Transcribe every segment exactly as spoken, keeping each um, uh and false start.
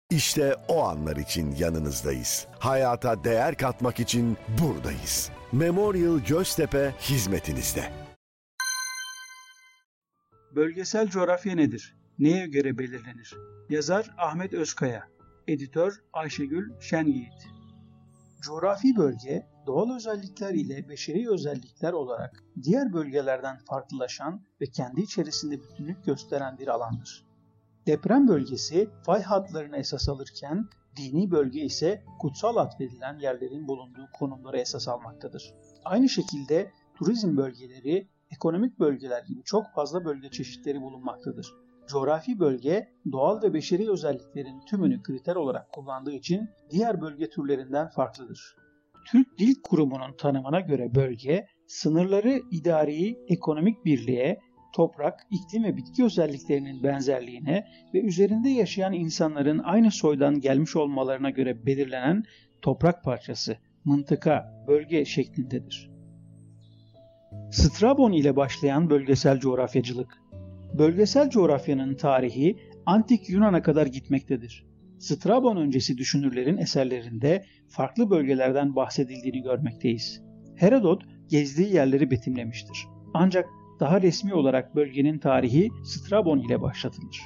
İşte o anlar için yanınızdayız. Hayata değer katmak için buradayız. Memorial Göztepe hizmetinizde. Bölgesel coğrafya nedir? Neye göre belirlenir? Yazar Ahmet Özkaya, editör Ayşegül Şenyiğit. Coğrafi bölge, doğal özellikler ile beşeri özellikler olarak diğer bölgelerden farklılaşan ve kendi içerisinde bütünlük gösteren bir alandır. Deprem bölgesi fay hatlarını esas alırken, dini bölge ise kutsal atfedilen yerlerin bulunduğu konumları esas almaktadır. Aynı şekilde turizm bölgeleri, ekonomik bölgeler gibi çok fazla bölge çeşitleri bulunmaktadır. Coğrafi bölge, doğal ve beşeri özelliklerin tümünü kriter olarak kullandığı için diğer bölge türlerinden farklıdır. Türk Dil Kurumu'nun tanımına göre bölge, sınırları idari, ekonomik birliğe, toprak, iklim ve bitki özelliklerinin benzerliğine ve üzerinde yaşayan insanların aynı soydan gelmiş olmalarına göre belirlenen toprak parçası, mıntıka, bölge şeklindedir. Strabon ile başlayan bölgesel coğrafyacılık. Bölgesel coğrafyanın tarihi Antik Yunan'a kadar gitmektedir. Strabon öncesi düşünürlerin eserlerinde farklı bölgelerden bahsedildiğini görmekteyiz. Herodot gezdiği yerleri betimlemiştir. Ancak daha resmi olarak bölgenin tarihi Strabon ile başlatılır.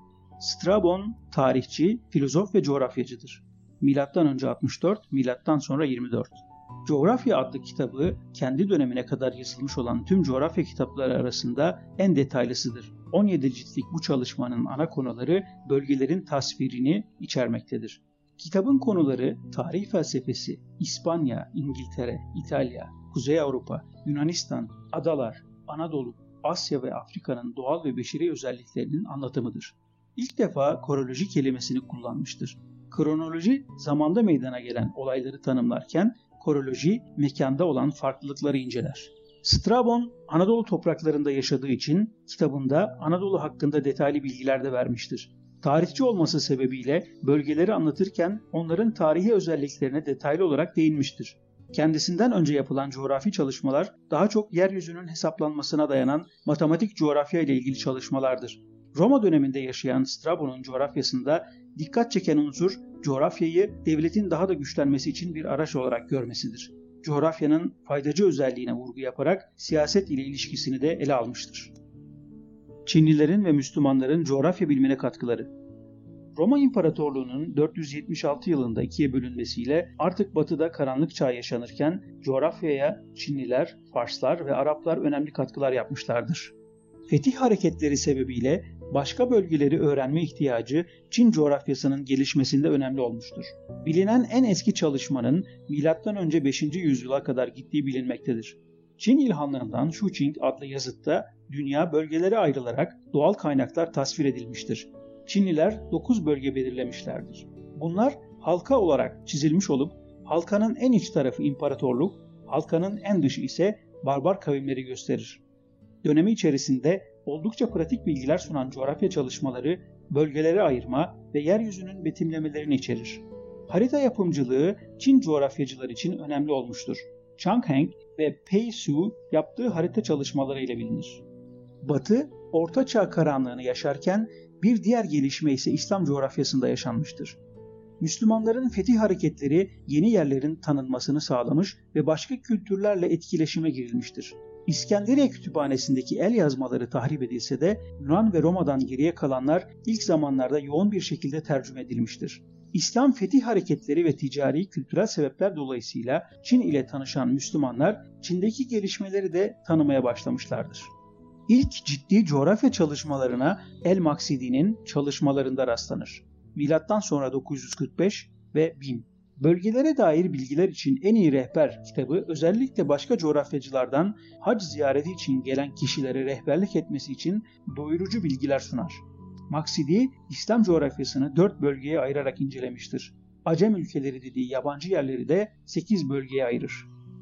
Strabon, tarihçi, filozof ve coğrafyacıdır. Milattan önce altmış dört, milattan sonra yirmi dört. Coğrafya adlı kitabı kendi dönemine kadar yazılmış olan tüm coğrafya kitapları arasında en detaylısıdır. on yedi ciltlik bu çalışmanın ana konuları bölgelerin tasvirini içermektedir. Kitabın konuları tarih felsefesi, İspanya, İngiltere, İtalya, Kuzey Avrupa, Yunanistan, adalar, Anadolu, Asya ve Afrika'nın doğal ve beşeri özelliklerinin anlatımıdır. İlk defa koroloji kelimesini kullanmıştır. Kronoloji, zamanda meydana gelen olayları tanımlarken, koroloji, mekanda olan farklılıkları inceler. Strabon, Anadolu topraklarında yaşadığı için kitabında Anadolu hakkında detaylı bilgiler de vermiştir. Tarihçi olması sebebiyle bölgeleri anlatırken onların tarihi özelliklerine detaylı olarak değinmiştir. Kendisinden önce yapılan coğrafi çalışmalar daha çok yeryüzünün hesaplanmasına dayanan matematik coğrafya ile ilgili çalışmalardır. Roma döneminde yaşayan Strabon'un coğrafyasında dikkat çeken unsur coğrafyayı devletin daha da güçlenmesi için bir araç olarak görmesidir. Coğrafyanın faydacı özelliğine vurgu yaparak siyaset ile ilişkisini de ele almıştır. Çinlilerin ve Müslümanların coğrafya bilimine katkıları. Roma İmparatorluğu'nun dört yüz yetmiş altı yılında ikiye bölünmesiyle artık batıda karanlık çağ yaşanırken coğrafyaya Çinliler, Farslar ve Araplar önemli katkılar yapmışlardır. Fetih hareketleri sebebiyle başka bölgeleri öğrenme ihtiyacı Çin coğrafyasının gelişmesinde önemli olmuştur. Bilinen en eski çalışmanın milattan önce beşinci yüzyıla kadar gittiği bilinmektedir. Çin ilhanlarından Shuqing adlı yazıtta dünya bölgelere ayrılarak doğal kaynaklar tasvir edilmiştir. Çinliler dokuz bölge belirlemişlerdir. Bunlar halka olarak çizilmiş olup halkanın en iç tarafı imparatorluk, halkanın en dışı ise barbar kavimleri gösterir. Dönemi içerisinde oldukça pratik bilgiler sunan coğrafya çalışmaları bölgelere ayırma ve yeryüzünün betimlemelerini içerir. Harita yapımcılığı Çin coğrafyacılar için önemli olmuştur. Chang Heng ve Pei Su yaptığı harita çalışmalarıyla bilinir. Batı, Orta Çağ karanlığını yaşarken bir diğer gelişme ise İslam coğrafyasında yaşanmıştır. Müslümanların fetih hareketleri yeni yerlerin tanınmasını sağlamış ve başka kültürlerle etkileşime girilmiştir. İskenderiye Kütüphanesi'ndeki el yazmaları tahrip edilse de Yunan ve Roma'dan geriye kalanlar ilk zamanlarda yoğun bir şekilde tercüme edilmiştir. İslam fetih hareketleri ve ticari kültürel sebepler dolayısıyla Çin ile tanışan Müslümanlar Çin'deki gelişmeleri de tanımaya başlamışlardır. İlk ciddi coğrafya çalışmalarına El-Maksidi'nin çalışmalarında rastlanır. Milattan sonra dokuz yüz kırk beş ve bin. Bölgelere dair bilgiler için en iyi rehber kitabı özellikle başka coğrafyacılardan hac ziyareti için gelen kişilere rehberlik etmesi için doyurucu bilgiler sunar. Maksidi, İslam coğrafyasını dört bölgeye ayırarak incelemiştir. Acem ülkeleri dediği yabancı yerleri de sekiz bölgeye ayırır.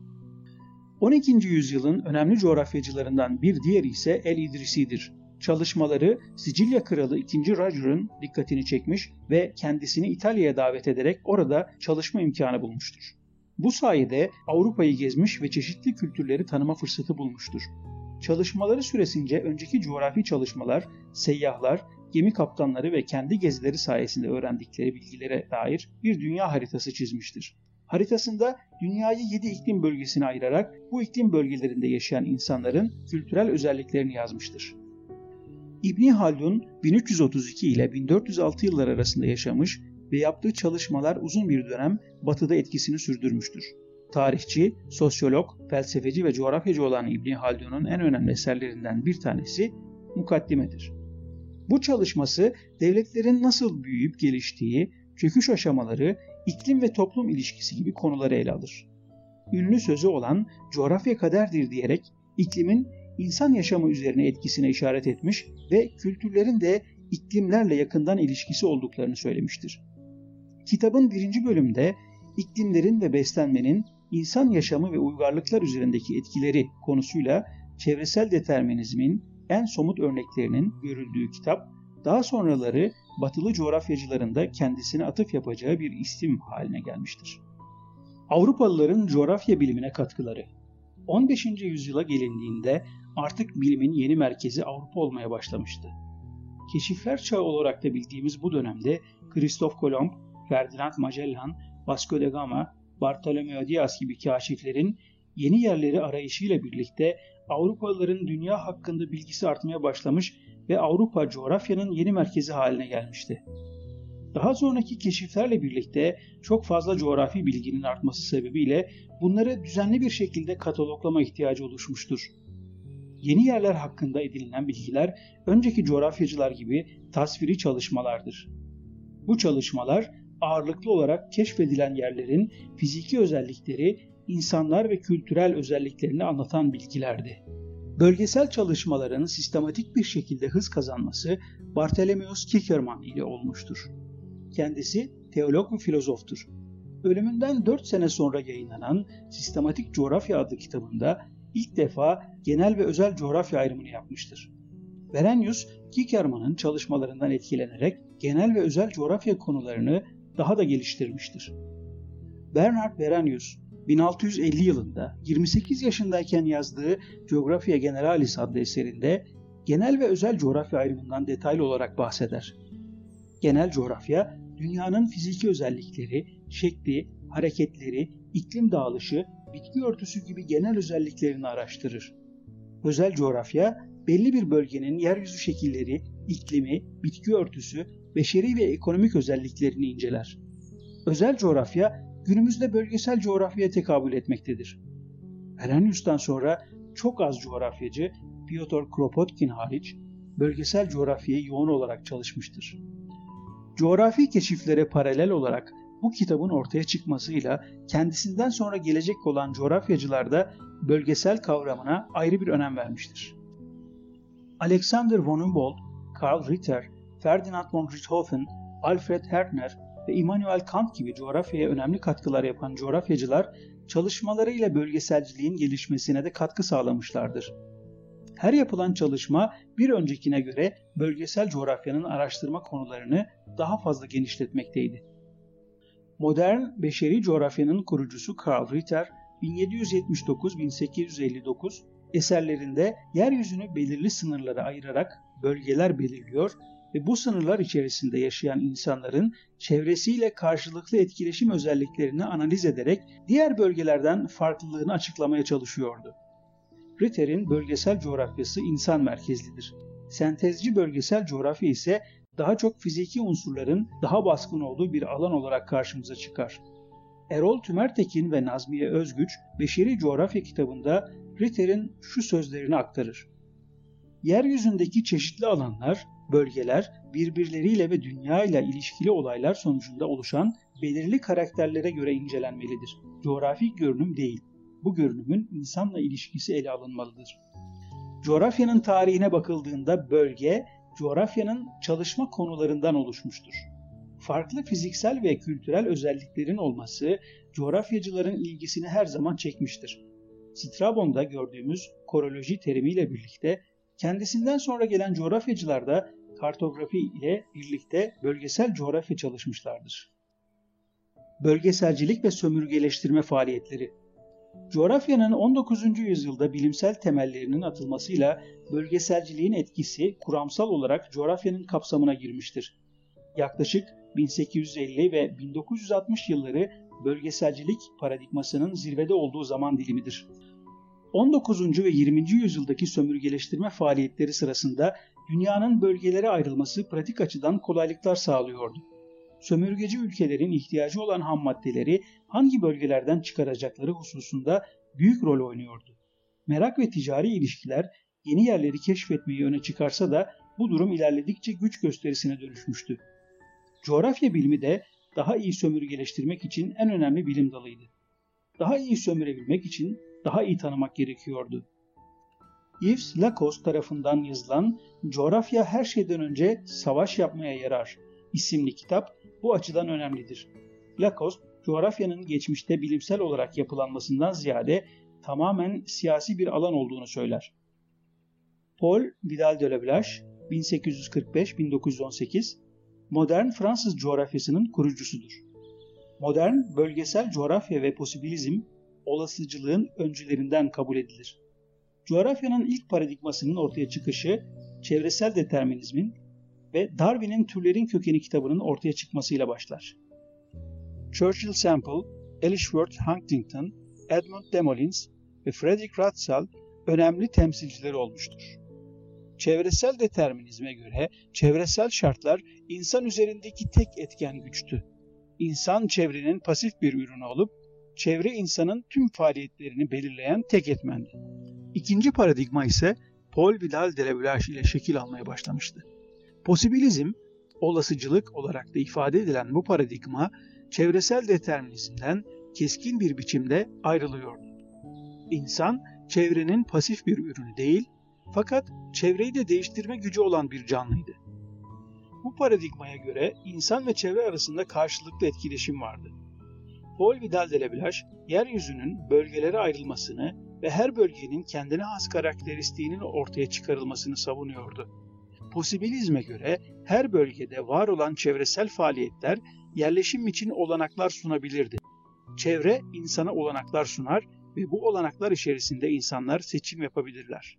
on ikinci yüzyılın önemli coğrafyacılarından bir diğeri ise El-İdrisi'dir. Çalışmaları Sicilya Kralı ikinci. Roger'ın dikkatini çekmiş ve kendisini İtalya'ya davet ederek orada çalışma imkanı bulmuştur. Bu sayede Avrupa'yı gezmiş ve çeşitli kültürleri tanıma fırsatı bulmuştur. Çalışmaları süresince önceki coğrafi çalışmalar, seyyahlar, gemi kaptanları ve kendi gezileri sayesinde öğrendikleri bilgilere dair bir dünya haritası çizmiştir. Haritasında dünyayı yedi iklim bölgesine ayırarak bu iklim bölgelerinde yaşayan insanların kültürel özelliklerini yazmıştır. İbni Haldun bin üç yüz otuz iki ile bin dört yüz altı yıllar arasında yaşamış ve yaptığı çalışmalar uzun bir dönem Batı'da etkisini sürdürmüştür. Tarihçi, sosyolog, felsefeci ve coğrafyacı olan İbni Haldun'un en önemli eserlerinden bir tanesi Mukaddime'dir. Bu çalışması devletlerin nasıl büyüyüp geliştiği, çöküş aşamaları, iklim ve toplum ilişkisi gibi konuları ele alır. Ünlü sözü olan "coğrafya kaderdir" diyerek iklimin insan yaşamı üzerine etkisine işaret etmiş ve kültürlerin de iklimlerle yakından ilişkisi olduklarını söylemiştir. Kitabın birinci bölümünde iklimlerin ve beslenmenin insan yaşamı ve uygarlıklar üzerindeki etkileri konusuyla çevresel determinizmin en somut örneklerinin görüldüğü kitap, daha sonraları Batılı coğrafyacıların da kendisine atıf yapacağı bir isim haline gelmiştir. Avrupalıların coğrafya bilimine katkıları. on beşinci yüzyıla gelindiğinde artık bilimin yeni merkezi Avrupa olmaya başlamıştı. Keşifler çağı olarak da bildiğimiz bu dönemde Christoph Kolomb, Ferdinand Magellan, Vasco da Gama, Bartolomeo Diaz gibi kaşiflerin yeni yerleri arayışıyla birlikte Avrupalıların dünya hakkında bilgisi artmaya başlamış ve Avrupa coğrafyanın yeni merkezi haline gelmişti. Daha sonraki keşiflerle birlikte çok fazla coğrafi bilginin artması sebebiyle bunları düzenli bir şekilde kataloglama ihtiyacı oluşmuştur. Yeni yerler hakkında edinilen bilgiler önceki coğrafyacılar gibi tasviri çalışmalardır. Bu çalışmalar ağırlıklı olarak keşfedilen yerlerin fiziki özellikleri, insanlar ve kültürel özelliklerini anlatan bilgilerdi. Bölgesel çalışmaların sistematik bir şekilde hız kazanması Bartholomeus Kickerman ile olmuştur. Kendisi teolog ve filozoftur. Ölümünden dört sene sonra yayınlanan Sistematik Coğrafya adlı kitabında ilk defa genel ve özel coğrafya ayrımını yapmıştır. Berenius, Kickerman'ın çalışmalarından etkilenerek genel ve özel coğrafya konularını daha da geliştirmiştir. Bernard Berenius, bin altı yüz elli yılında yirmi sekiz yaşındayken yazdığı Geographia Generalis adlı eserinde genel ve özel coğrafya ayrımından detaylı olarak bahseder. Genel coğrafya, dünyanın fiziki özellikleri, şekli, hareketleri, iklim dağılışı, bitki örtüsü gibi genel özelliklerini araştırır. Özel coğrafya, belli bir bölgenin yeryüzü şekilleri, iklimi, bitki örtüsü, beşeri ve ekonomik özelliklerini inceler. Özel coğrafya, günümüzde bölgesel coğrafyaya tekabül etmektedir. Berenius'tan sonra çok az coğrafyacı, Piotr Kropotkin hariç, bölgesel coğrafyayı yoğun olarak çalışmıştır. Coğrafi keşiflere paralel olarak bu kitabın ortaya çıkmasıyla kendisinden sonra gelecek olan coğrafyacılar da bölgesel kavramına ayrı bir önem vermiştir. Alexander von Humboldt, Karl Ritter, Ferdinand von Richthofen, Alfred Hertner ve Immanuel Kant gibi coğrafyaya önemli katkılar yapan coğrafyacılar çalışmalarıyla bölgeselciliğin gelişmesine de katkı sağlamışlardır. Her yapılan çalışma bir öncekine göre bölgesel coğrafyanın araştırma konularını daha fazla genişletmekteydi. Modern beşeri coğrafyanın kurucusu Karl Ritter, bin yedi yüz yetmiş dokuz - bin sekiz yüz elli dokuz eserlerinde yeryüzünü belirli sınırlara ayırarak bölgeler belirliyor ve bu sınırlar içerisinde yaşayan insanların çevresiyle karşılıklı etkileşim özelliklerini analiz ederek diğer bölgelerden farklılığını açıklamaya çalışıyordu. Ritter'in bölgesel coğrafyası insan merkezlidir. Sentezci bölgesel coğrafya ise daha çok fiziki unsurların daha baskın olduğu bir alan olarak karşımıza çıkar. Erol Tümertekin ve Nazmiye Özgüç, Beşeri Coğrafya kitabında Ritter'in şu sözlerini aktarır. Yeryüzündeki çeşitli alanlar, bölgeler, birbirleriyle ve dünyayla ilişkili olaylar sonucunda oluşan belirli karakterlere göre incelenmelidir. Coğrafi görünüm değil, bu görünümün insanla ilişkisi ele alınmalıdır. Coğrafyanın tarihine bakıldığında bölge, coğrafyanın çalışma konularından oluşmuştur. Farklı fiziksel ve kültürel özelliklerin olması coğrafyacıların ilgisini her zaman çekmiştir. Strabon'da gördüğümüz koroloji terimiyle birlikte kendisinden sonra gelen coğrafyacılar da kartografi ile birlikte bölgesel coğrafya çalışmışlardır. Bölgeselcilik ve sömürgeleştirme faaliyetleri. Coğrafyanın on dokuzuncu yüzyılda bilimsel temellerinin atılmasıyla bölgeselciliğin etkisi kuramsal olarak coğrafyanın kapsamına girmiştir. Yaklaşık bin sekiz yüz elli ve bin dokuz yüz altmış yılları bölgeselcilik paradigmasının zirvede olduğu zaman dilimidir. on dokuzuncu ve yirminci yüzyıldaki sömürgeleştirme faaliyetleri sırasında dünyanın bölgelere ayrılması pratik açıdan kolaylıklar sağlıyordu. Sömürgeci ülkelerin ihtiyacı olan ham maddeleri hangi bölgelerden çıkaracakları hususunda büyük rol oynuyordu. Merak ve ticari ilişkiler yeni yerleri keşfetmeyi öne çıkarsa da bu durum ilerledikçe güç gösterisine dönüşmüştü. Coğrafya bilimi de daha iyi sömürgeleştirmek için en önemli bilim dalıydı. Daha iyi sömürebilmek için daha iyi tanımak gerekiyordu. Yves Lacoste tarafından yazılan "Coğrafya her şeyden önce savaş yapmaya yarar" isimli kitap bu açıdan önemlidir. Lacoste, coğrafyanın geçmişte bilimsel olarak yapılanmasından ziyade tamamen siyasi bir alan olduğunu söyler. Paul Vidal de la Blache, bin sekiz yüz kırk beş - bin dokuz yüz on sekiz, modern Fransız coğrafyasının kurucusudur. Modern bölgesel coğrafya ve posibilizm, olasıcılığın öncülerinden kabul edilir. Coğrafyanın ilk paradigmasının ortaya çıkışı, çevresel determinizmin ve Darwin'in Türlerin Kökeni kitabının ortaya çıkmasıyla başlar. Churchill Semple, Ellsworth Huntington, Edmund Demolins ve Frederick Ratzall önemli temsilcileri olmuştur. Çevresel determinizme göre çevresel şartlar insan üzerindeki tek etken güçtü. İnsan çevrenin pasif bir ürünü olup, çevre insanın tüm faaliyetlerini belirleyen tek etmendi. İkinci paradigma ise Paul Vidal de la Blache ile şekil almaya başlamıştı. Posibilizm, olasıcılık olarak da ifade edilen bu paradigma, çevresel determinizmden keskin bir biçimde ayrılıyordu. İnsan, çevrenin pasif bir ürünü değil, fakat çevreyi de değiştirme gücü olan bir canlıydı. Bu paradigmaya göre insan ve çevre arasında karşılıklı etkileşim vardı. Paul Vidal de la Blache, yeryüzünün bölgelere ayrılmasını ve her bölgenin kendine has karakteristiğinin ortaya çıkarılmasını savunuyordu. Posibilizme göre her bölgede var olan çevresel faaliyetler yerleşim için olanaklar sunabilirdi. Çevre insana olanaklar sunar ve bu olanaklar içerisinde insanlar seçim yapabilirler.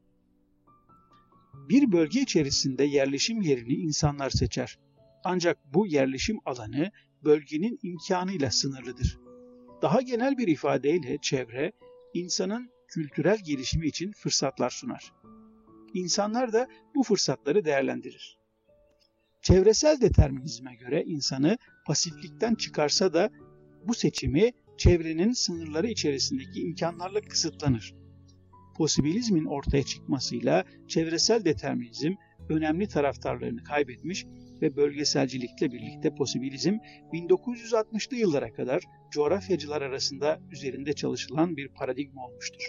Bir bölge içerisinde yerleşim yerini insanlar seçer. Ancak bu yerleşim alanı bölgenin imkanıyla sınırlıdır. Daha genel bir ifadeyle çevre, insanın kültürel gelişimi için fırsatlar sunar. İnsanlar da bu fırsatları değerlendirir. Çevresel determinizme göre insanı pasiflikten çıkarsa da bu seçimi çevrenin sınırları içerisindeki imkanlarla kısıtlanır. Posibilizmin ortaya çıkmasıyla çevresel determinizm önemli taraftarlarını kaybetmiş ve bölgeselcilikle birlikte posibilizm bin dokuz yüz altmışlı yıllara kadar coğrafyacılar arasında üzerinde çalışılan bir paradigma olmuştur.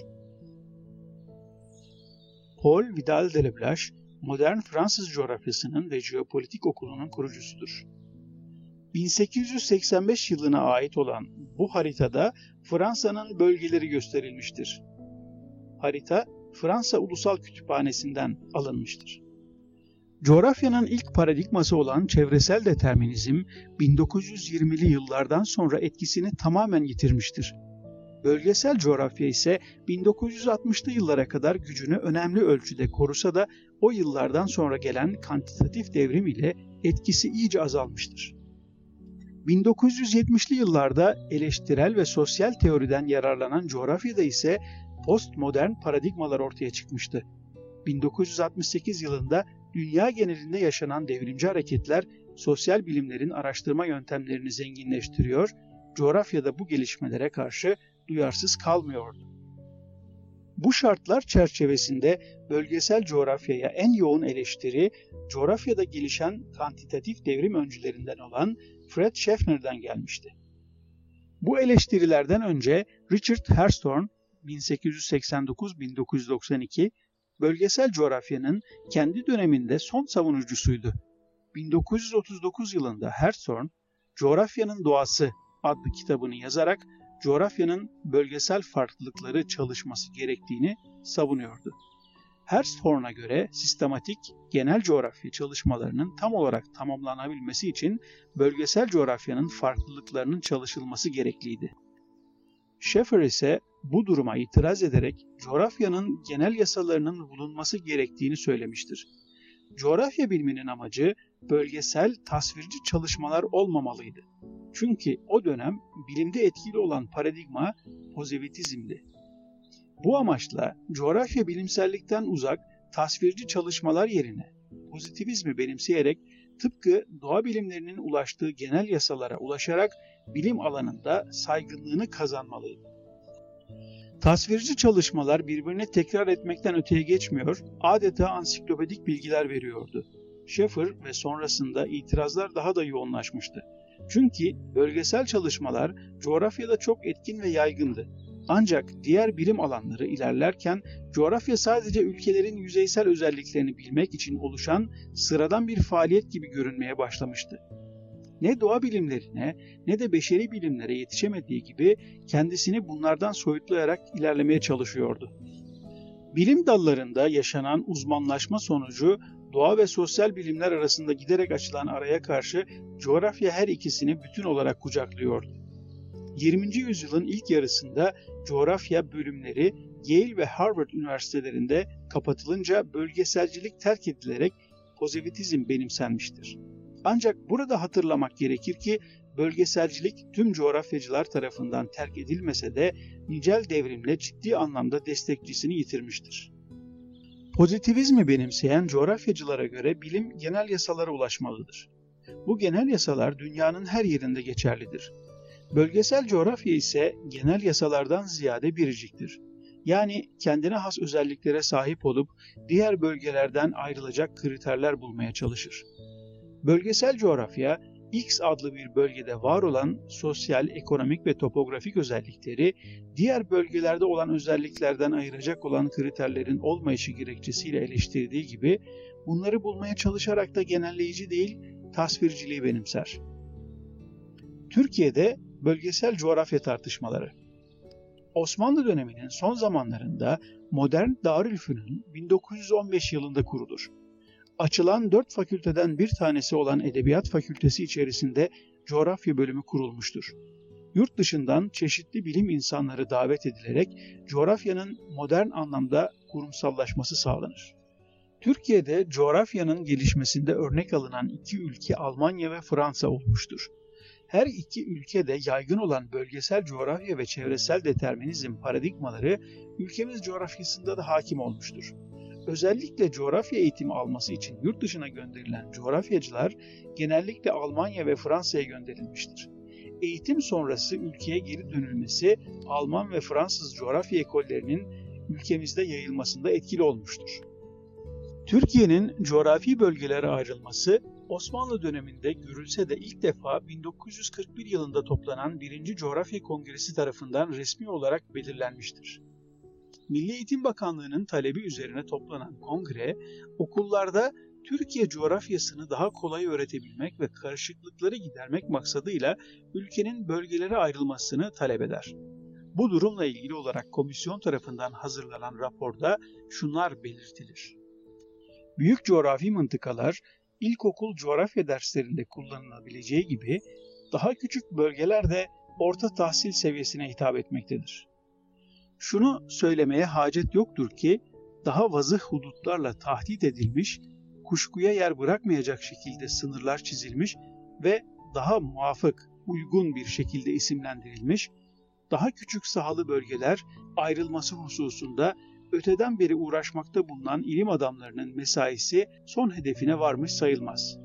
Paul Vidal de la Blache, modern Fransız coğrafyasının ve jeopolitik okulunun kurucusudur. bin sekiz yüz seksen beş yılına ait olan bu haritada Fransa'nın bölgeleri gösterilmiştir. Harita, Fransa Ulusal Kütüphanesi'nden alınmıştır. Coğrafyanın ilk paradigması olan çevresel determinizm, bin dokuz yüz yirmili yıllardan sonra etkisini tamamen yitirmiştir. Bölgesel coğrafya ise bin dokuz yüz altmışlı yıllara kadar gücünü önemli ölçüde korusa da o yıllardan sonra gelen kantitatif devrim ile etkisi iyice azalmıştır. bin dokuz yüz yetmişli yıllarda eleştirel ve sosyal teoriden yararlanan coğrafyada ise postmodern paradigmalar ortaya çıkmıştı. bin dokuz yüz altmış sekiz yılında dünya genelinde yaşanan devrimci hareketler sosyal bilimlerin araştırma yöntemlerini zenginleştiriyor, coğrafyada bu gelişmelere karşı duyarsız kalmıyordu. Bu şartlar çerçevesinde bölgesel coğrafyaya en yoğun eleştiri, coğrafyada gelişen kantitatif devrim öncülerinden olan Fred Schaeffner'den gelmişti. Bu eleştirilerden önce Richard Hershorn bin sekiz yüz seksen dokuz - bin dokuz yüz doksan iki bölgesel coğrafyanın kendi döneminde son savunucusuydu. bin dokuz yüz otuz dokuz yılında Hershorn, Coğrafyanın Doğası adlı kitabını yazarak coğrafyanın bölgesel farklılıkları çalışması gerektiğini savunuyordu. Hershorn'a göre sistematik, genel coğrafya çalışmalarının tam olarak tamamlanabilmesi için bölgesel coğrafyanın farklılıklarının çalışılması gerekliydi. Schaeffer ise bu duruma itiraz ederek coğrafyanın genel yasalarının bulunması gerektiğini söylemiştir. Coğrafya biliminin amacı bölgesel tasvirci çalışmalar olmamalıydı. Çünkü o dönem bilimde etkili olan paradigma pozitivizmdi. Bu amaçla coğrafya bilimsellikten uzak tasvirci çalışmalar yerine pozitivizmi benimseyerek tıpkı doğa bilimlerinin ulaştığı genel yasalara ulaşarak bilim alanında saygınlığını kazanmalıydı. Tasvirci çalışmalar birbirini tekrar etmekten öteye geçmiyor, adeta ansiklopedik bilgiler veriyordu. Schaeffer ve sonrasında itirazlar daha da yoğunlaşmıştı. Çünkü bölgesel çalışmalar coğrafyada çok etkin ve yaygındı. Ancak diğer bilim alanları ilerlerken coğrafya sadece ülkelerin yüzeysel özelliklerini bilmek için oluşan sıradan bir faaliyet gibi görünmeye başlamıştı. Ne doğa bilimlerine ne de beşeri bilimlere yetişemediği gibi kendisini bunlardan soyutlayarak ilerlemeye çalışıyordu. Bilim dallarında yaşanan uzmanlaşma sonucu doğa ve sosyal bilimler arasında giderek açılan araya karşı coğrafya her ikisini bütün olarak kucaklıyordu. yirminci yüzyılın ilk yarısında coğrafya bölümleri Yale ve Harvard üniversitelerinde kapatılınca bölgeselcilik terk edilerek pozitivizm benimsenmiştir. Ancak burada hatırlamak gerekir ki bölgeselcilik tüm coğrafyacılar tarafından terk edilmese de nicel devrimle ciddi anlamda destekçisini yitirmiştir. Pozitivizmi benimseyen coğrafyacılara göre bilim genel yasalara ulaşmalıdır. Bu genel yasalar dünyanın her yerinde geçerlidir. Bölgesel coğrafya ise genel yasalardan ziyade biriciktir. Yani kendine has özelliklere sahip olup diğer bölgelerden ayrılacak kriterler bulmaya çalışır. Bölgesel coğrafya, X adlı bir bölgede var olan sosyal, ekonomik ve topografik özellikleri diğer bölgelerde olan özelliklerden ayıracak olan kriterlerin olmayışı gerekçesiyle eleştirdiği gibi bunları bulmaya çalışarak da genelleyici değil, tasvirciliği benimser. Türkiye'de bölgesel coğrafya tartışmaları. Osmanlı döneminin son zamanlarında modern Darülfünun bin dokuz yüz on beş yılında kurulur. Açılan dört fakülteden bir tanesi olan Edebiyat Fakültesi içerisinde coğrafya bölümü kurulmuştur. Yurt dışından çeşitli bilim insanları davet edilerek coğrafyanın modern anlamda kurumsallaşması sağlanır. Türkiye'de coğrafyanın gelişmesinde örnek alınan iki ülke Almanya ve Fransa olmuştur. Her iki ülkede yaygın olan bölgesel coğrafya ve çevresel determinizm paradigmaları ülkemiz coğrafyasında da hakim olmuştur. Özellikle coğrafya eğitimi alması için yurt dışına gönderilen coğrafyacılar genellikle Almanya ve Fransa'ya gönderilmiştir. Eğitim sonrası ülkeye geri dönülmesi Alman ve Fransız coğrafya ekollerinin ülkemizde yayılmasında etkili olmuştur. Türkiye'nin coğrafi bölgelere ayrılması Osmanlı döneminde görülse de ilk defa bin dokuz yüz kırk bir yılında toplanan birinci Coğrafya Kongresi tarafından resmi olarak belirlenmiştir. Milli Eğitim Bakanlığı'nın talebi üzerine toplanan kongre, okullarda Türkiye coğrafyasını daha kolay öğretebilmek ve karışıklıkları gidermek maksadıyla ülkenin bölgelere ayrılmasını talep eder. Bu durumla ilgili olarak komisyon tarafından hazırlanan raporda şunlar belirtilir. Büyük coğrafi mıntıkalar, ilkokul coğrafya derslerinde kullanılabileceği gibi daha küçük bölgeler de orta tahsil seviyesine hitap etmektedir. Şunu söylemeye hacet yoktur ki daha vazıh hudutlarla tahdit edilmiş, kuşkuya yer bırakmayacak şekilde sınırlar çizilmiş ve daha muvafık, uygun bir şekilde isimlendirilmiş, daha küçük sahalı bölgeler ayrılması hususunda öteden beri uğraşmakta bulunan ilim adamlarının mesaisi son hedefine varmış sayılmaz.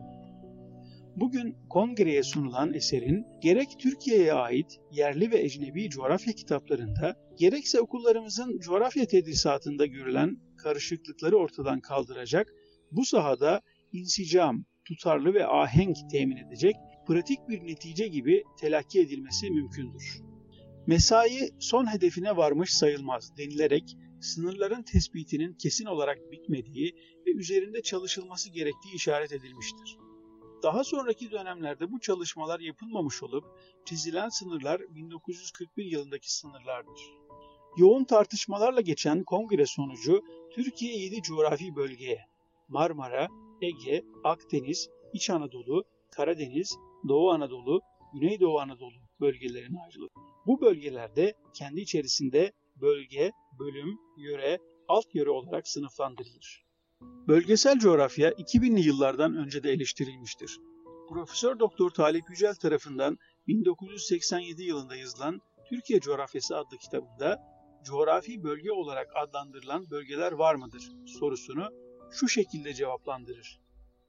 Bugün kongreye sunulan eserin gerek Türkiye'ye ait yerli ve ecnebi coğrafya kitaplarında, gerekse okullarımızın coğrafya tedrisatında görülen karışıklıkları ortadan kaldıracak, bu sahada insicam, tutarlı ve ahenk temin edecek pratik bir netice gibi telakki edilmesi mümkündür. Mesai son hedefine varmış sayılmaz denilerek sınırların tespitinin kesin olarak bitmediği ve üzerinde çalışılması gerektiği işaret edilmiştir. Daha sonraki dönemlerde bu çalışmalar yapılmamış olup çizilen sınırlar bin dokuz yüz kırk bir yılındaki sınırlardır. Yoğun tartışmalarla geçen kongre sonucu Türkiye yedi coğrafi bölgeye Marmara, Ege, Akdeniz, İç Anadolu, Karadeniz, Doğu Anadolu, Güneydoğu Anadolu bölgelerine ayrılır. Bu bölgelerde kendi içerisinde bölge, bölüm, yöre, alt yöre olarak sınıflandırılır. Bölgesel coğrafya iki binli yıllardan önce de eleştirilmiştir. Profesör Doktor Talip Yücel tarafından bin dokuz yüz seksen yedi yılında yazılan Türkiye Coğrafyası adlı kitabında coğrafi bölge olarak adlandırılan bölgeler var mıdır sorusunu şu şekilde cevaplandırır.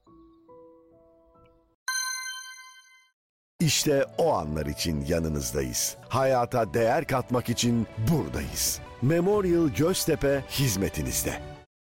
İşte o anlar için yanınızdayız. Hayata değer katmak için buradayız. Memorial Göztepe hizmetinizde.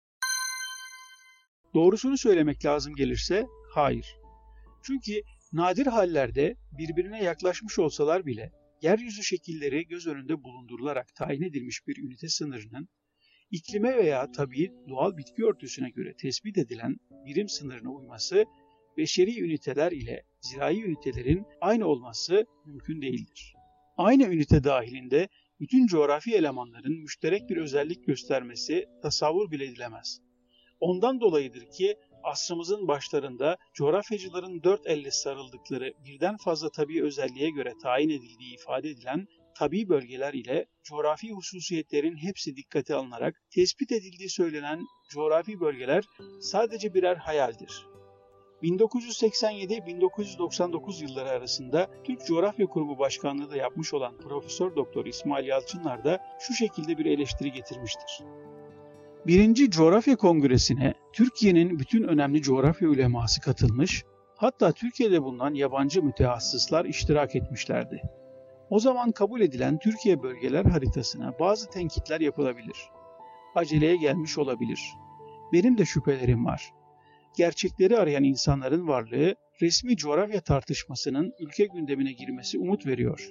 Doğrusunu söylemek lazım gelirse hayır. Çünkü nadir hallerde birbirine yaklaşmış olsalar bile yeryüzü şekilleri göz önünde bulundurularak tayin edilmiş bir ünite sınırının iklime veya tabii doğal bitki örtüsüne göre tespit edilen birim sınırına uyması beşeri üniteler ile zirai ünitelerin aynı olması mümkün değildir. Aynı ünite dahilinde bütün coğrafi elemanların müşterek bir özellik göstermesi tasavvur bile edilemez. Ondan dolayıdır ki asrımızın başlarında coğrafyacıların dört elle sarıldıkları birden fazla tabii özelliğe göre tayin edildiği ifade edilen tabii bölgeler ile coğrafi hususiyetlerin hepsi dikkate alınarak tespit edildiği söylenen coğrafi bölgeler sadece birer hayaldir. bin dokuz yüz seksen yedi bin dokuz yüz doksan dokuz yılları arasında Türk Coğrafya Kurumu Başkanlığı da yapmış olan Profesör Doktor İsmail Yalçınlar da şu şekilde bir eleştiri getirmiştir. Birinci Coğrafya Kongresi'ne Türkiye'nin bütün önemli coğrafya uleması katılmış, hatta Türkiye'de bulunan yabancı mütehassıslar iştirak etmişlerdi. O zaman kabul edilen Türkiye bölgeler haritasına bazı tenkitler yapılabilir. Aceleye gelmiş olabilir. Benim de şüphelerim var. Gerçekleri arayan insanların varlığı, resmi coğrafya tartışmasının ülke gündemine girmesi umut veriyor.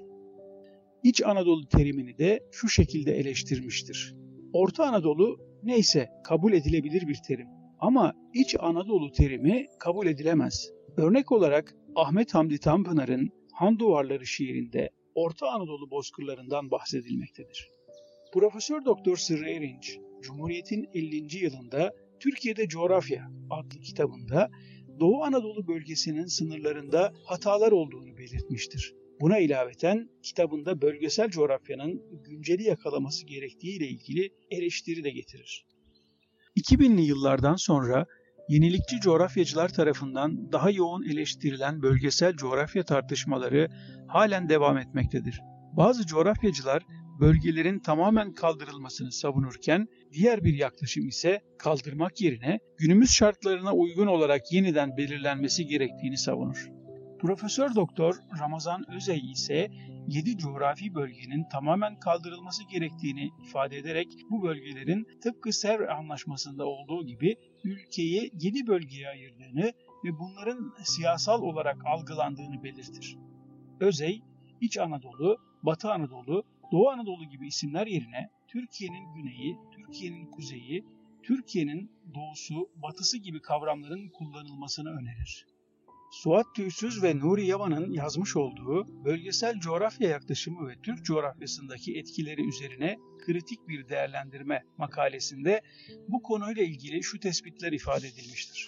İç Anadolu terimini de şu şekilde eleştirmiştir. Orta Anadolu neyse kabul edilebilir bir terim. Ama İç Anadolu terimi kabul edilemez. Örnek olarak Ahmet Hamdi Tanpınar'ın Han Duvarları şiirinde Orta Anadolu bozkırlarından bahsedilmektedir. Profesör Doktor Sırrı Erinç, Cumhuriyet'in ellinci yılında Türkiye'de Coğrafya adlı kitabında Doğu Anadolu bölgesinin sınırlarında hatalar olduğunu belirtmiştir. Buna ilaveten kitabında bölgesel coğrafyanın günceli yakalaması gerektiği ile ilgili eleştiri de getirir. iki binli yıllardan sonra yenilikçi coğrafyacılar tarafından daha yoğun eleştirilen bölgesel coğrafya tartışmaları halen devam etmektedir. Bazı coğrafyacılar bölgelerin tamamen kaldırılmasını savunurken diğer bir yaklaşım ise kaldırmak yerine günümüz şartlarına uygun olarak yeniden belirlenmesi gerektiğini savunur. Profesör Doktor Ramazan Özey ise yedi coğrafi bölgenin tamamen kaldırılması gerektiğini ifade ederek bu bölgelerin tıpkı Sevr Anlaşması'nda olduğu gibi ülkeyi yedi bölgeye ayırdığını ve bunların siyasal olarak algılandığını belirtir. Özey, İç Anadolu, Batı Anadolu, Doğu Anadolu gibi isimler yerine Türkiye'nin güneyi, Türkiye'nin kuzeyi, Türkiye'nin doğusu, batısı gibi kavramların kullanılmasını önerir. Suat Tüysüz ve Nuri Yaman'ın yazmış olduğu Bölgesel Coğrafya Yaklaşımı ve Türk Coğrafyasındaki Etkileri üzerine kritik bir değerlendirme makalesinde bu konuyla ilgili şu tespitler ifade edilmiştir.